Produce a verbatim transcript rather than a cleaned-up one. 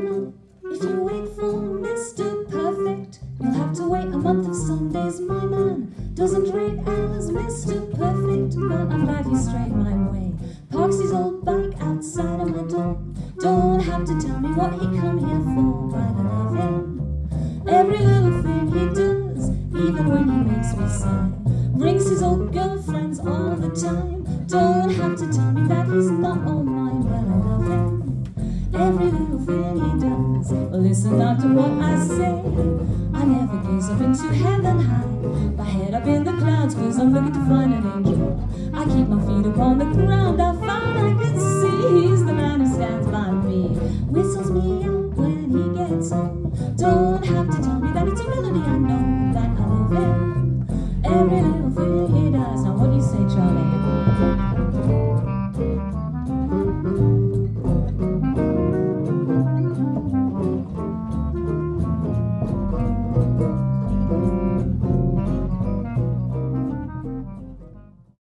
not. If you wait for Mister Perfect, you'll have to wait a month of Sundays. My man doesn't rate as Mister Perfect, but I'm glad he's straight my way. Parks his old bike outside of my door. Don't have to tell me what he come here for, but I love him. Every little thing he does, even when he makes me sigh. Rings his old girlfriends all the time. Don't have to tell me that he's not all mine, but I love him. Every little thing he does. Listen not to what I say. I never gaze up into heaven high, my head up in the clouds, cause I'm looking to find an angel. I keep my feet upon the ground, I find I can see he's the man who stands by me, whistles me out when he gets home. Don't have to tell me that it's a melody, I know that I love him. Every little thing he does. Now what do you say, Charlie? Thank you.